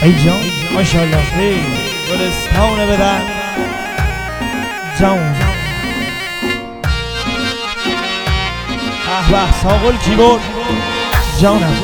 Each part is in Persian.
ای جان ماشاءالله ای گلستان بدن جان به ساقل کیبورد جانم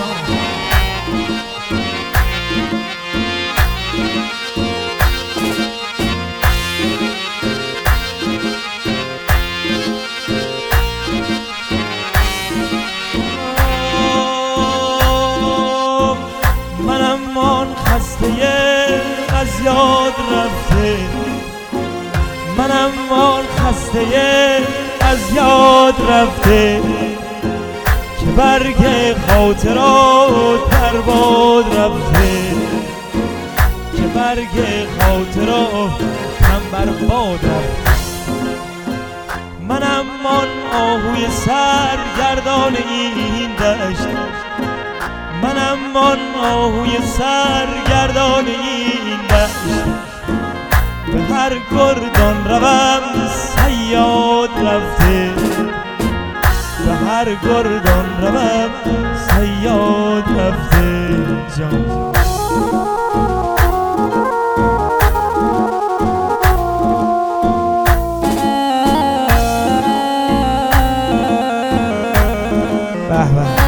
منم آن خسته از یاد رفته، منم آن خسته از یاد رفته که برگ خاطرات بر باد رفته، که برگ خاطرات هم بر باد رفته. منم آن آهوی سرگردان این دشت، منم آن آهوی سرگردان این دشت، به هر گردان روم صیاد رفته، به هر گردان روم صیاد رفته جان. به به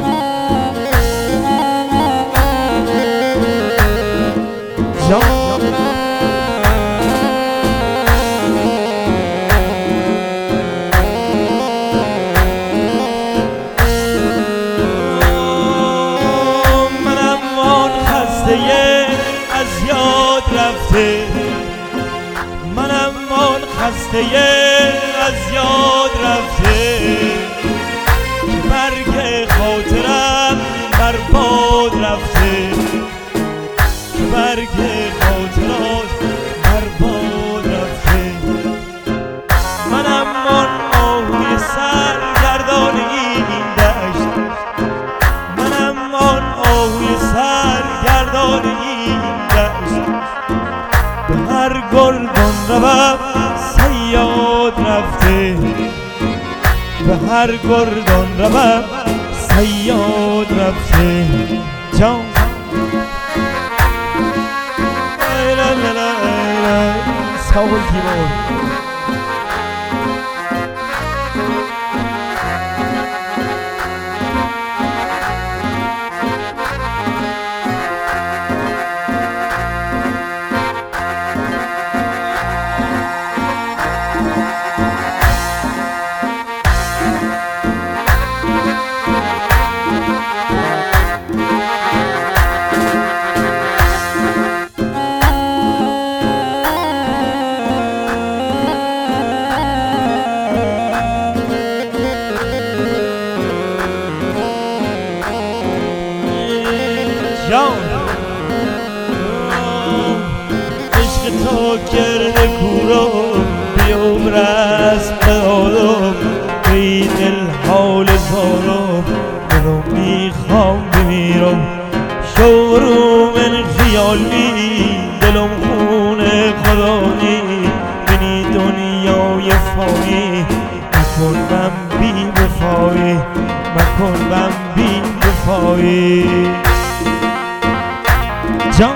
از یاد رفته، منم آن خسته از یاد رفته که برگ خاطرم بر باد رفته، که برگ خاطرات بر باد رفته. منم آن آهوی سرگردان این دشت، منم آن آهوی سرگردان این دشت، به هر گردان روم صیاد رفته، به هر گردان روم صیاد رفته جان. ساقل کیبورد عشق تو کرده کورو بیامرس بدارم به دل حال زارم، دلم میخوام بمیرم شورو من خیالی، دلم خونه خدا نی بینی دنیای فانی، مکن من بی وفایی، مکن من بی وفایی جان.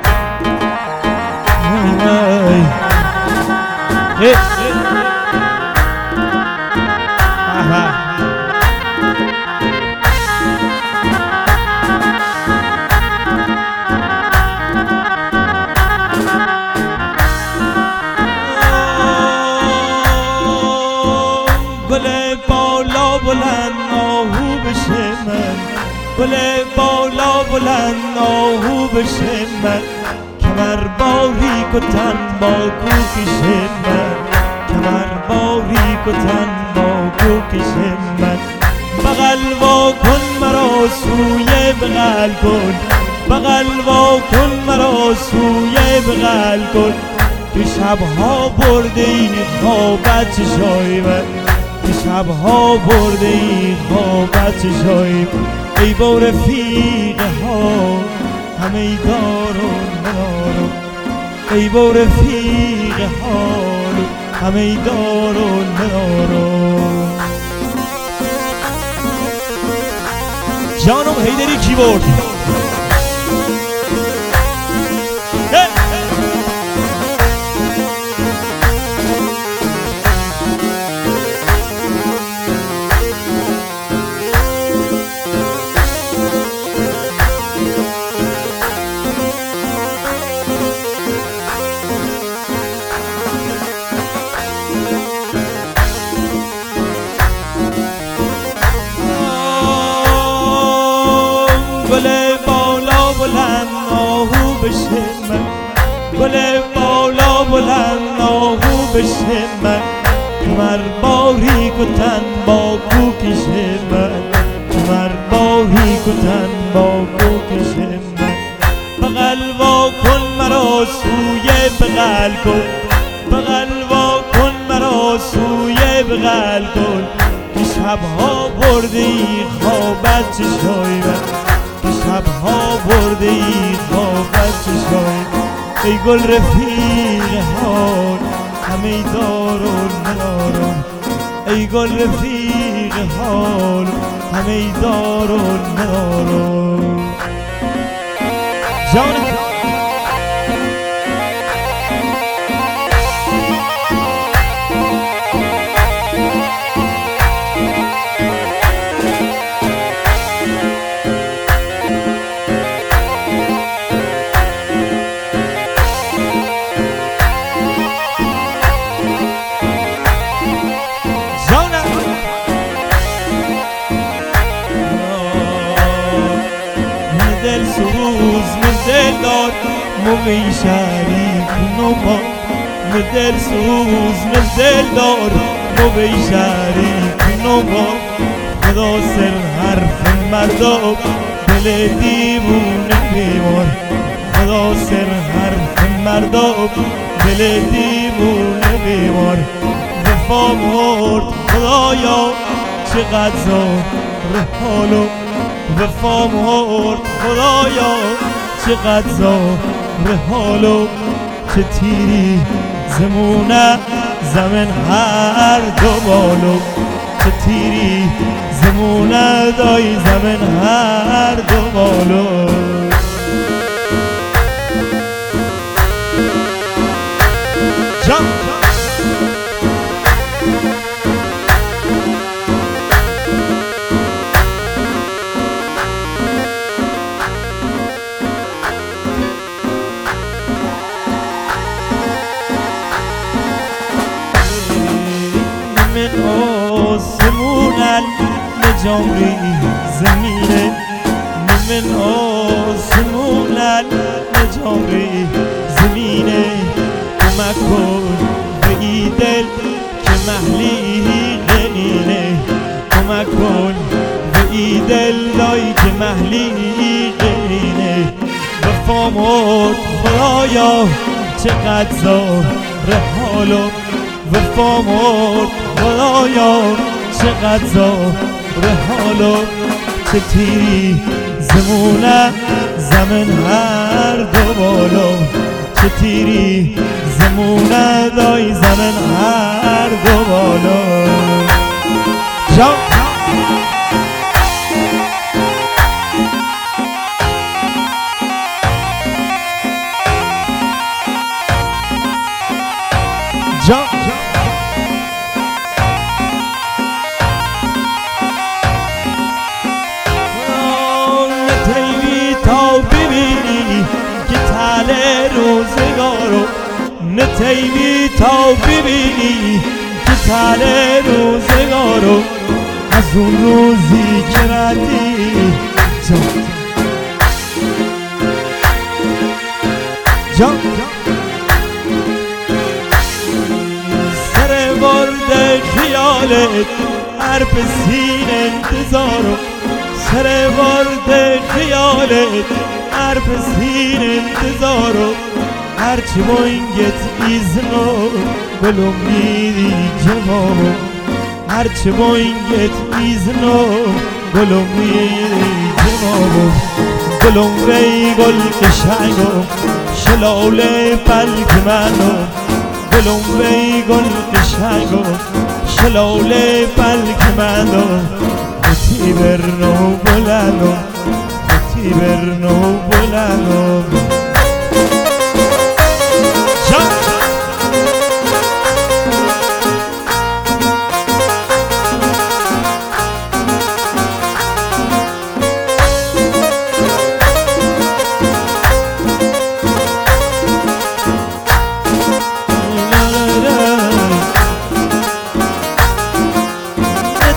گل بالا بلند آهو بشه من، گل بالا بلند آهو بشه من، کمر باریک و تن با کوکش من، کمر باریک و تن با کوکش من. بغل وا کن مرا سوی بغل کن، بغل وا کن مرا سوی بغل کن، که شبها برده ای خوابت چشای من، که شبها برده ای خوابت چشای من. ای با رفیق ها همه دارون منارو، ای با رفیق حال همه دارون منارو جانم. هیدری کیبورد بشه من، گل بالا بلند آهو بشه من، کمر باریک و تن با کو کشه من، کمر باریک و تن با کو کشه من. بغل وا کن مرا سوی بغل کن، بغل وا کن مرا سوی بغل کن، که شبها برده ای خوابت چشای من، که شبها برده ای خوابت چشای من. ای گل رفیق حال همه دار و ندارم، ای گل رفیق حال همه دار و ندارم. جان دل سوز من دل دار موقعی شریک نما، من دل سوز من دل دار موقعی شریک نما. خدا سر حرف مردم دل دیوونه بیمار، خدا سر حرف مردم دل دیوونه بیمار. وفا مرد خدایا چقدر زار حالو، وفا مرد خدایا چقدر زار حالو. چه تیری زمونه زمین هر دو بالو، چه تیری زمونه دای زمین هر دو بالو. من آسمونن نجامری زمینه، من آسمونن نجامری زمینه. کمک کن به ای دل که محلی غنینه، کمک کن به ای دل دای که محلی غنینه. وفا مرد خدایا چقدر زار حالو، وفا مرد خدایا چقدر زار حالو. چه تیری زمونه زمین هر دو بالو، چه تیری زمونه دای زمین هر دو بالو. جان جان نتیمی تا ببینی که تل روزگارو، نتیمی تا ببینی که تل روزگارو. از اون روزی که ردی جان جان سر برد خیالت حرف سین انتظارو، سر برد خیالت حرف سین انتظارو. هرچی باینگت ایزنو گلوم میدی جوابو، هرچی باینگت ایزنو گلوم میدی جوابو. گلوم ری گل قشنگو شلاله بلک منو، گلوم ری گل قشنگو شلاله بلک منو. بطی برنو بلنو، بطی برنو بلنو.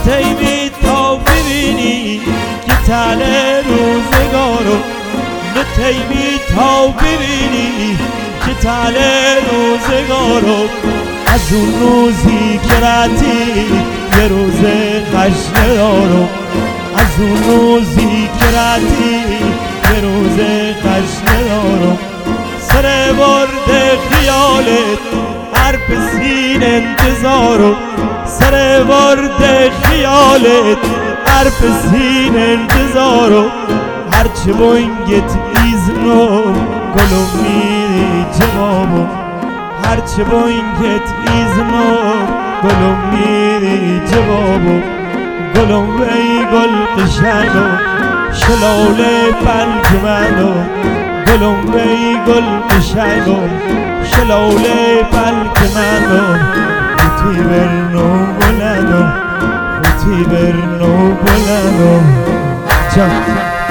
تل روزگارو، خیمی تا ببینی که تل روزگارو از اون روزی که رتی یه روز خشن دارو از اون روزی که رتی یه روز خشن دارو سر برد خیالت هر پسین انتظارو سر برد خیالت هر پسین انتظارو هرچه بونگت ایزنو گلو میری جوابو هرچه بونگت ایزنو گلو میری جوابو گلو ای گل قشنگو شلاله پلک منو گلو ای گل قشنگو شلاله پلک منو خوتی برنو بلندو خوتی برنو بلندو جان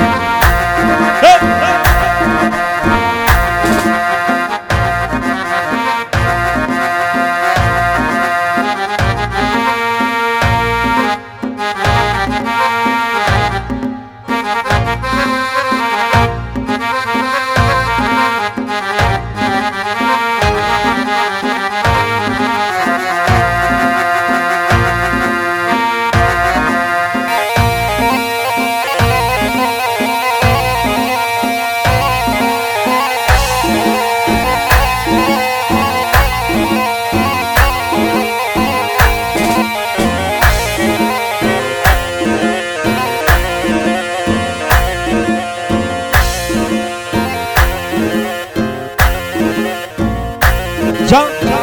جان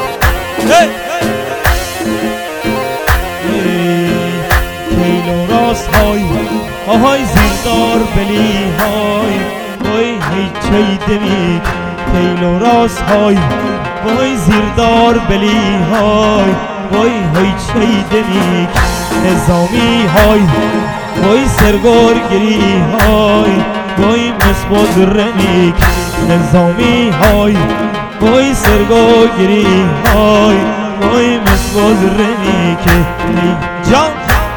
کیلو راست های آهای زیردار بلی های وای هیچی دمی کیلو راست های وای زیردار بلی های وای هیچی دمی نظامی های وای سرگار گری های وای مسباد رمیک نظامی های وای سرگو گری های وای مسواز رمی که جان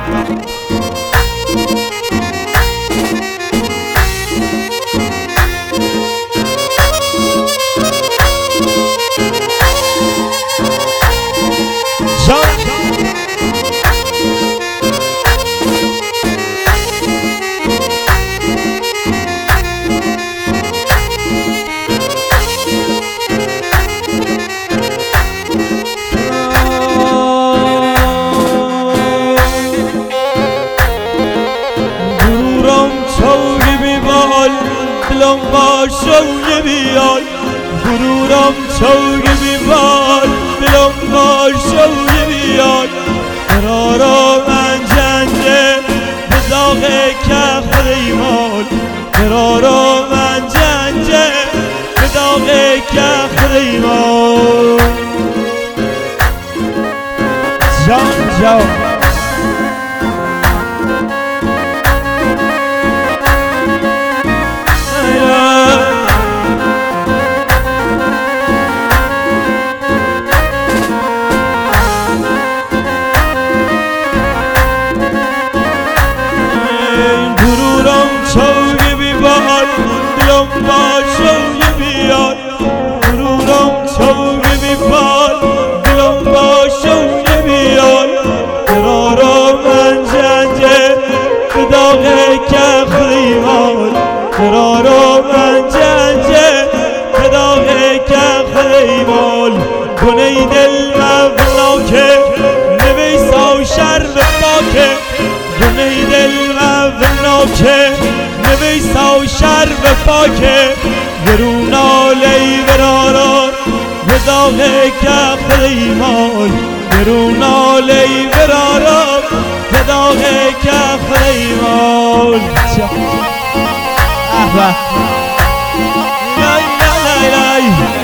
دلم با شوق بیال غرورم چوگ بیال دلم با شوق بیال قرارم انجنده به داغ کف ریمال قرارم انجنده به داغ کف ریمال جان جان قرارم انجنجه به داغ کف ریمال گنه دل مفناکه نویسا شرم پاکه گنه دل مفناکه نویسا شرم پاکه گرونالی براران به داغ کف ریمال گرونالی براران به داغ کف ریمال لا لا لا لا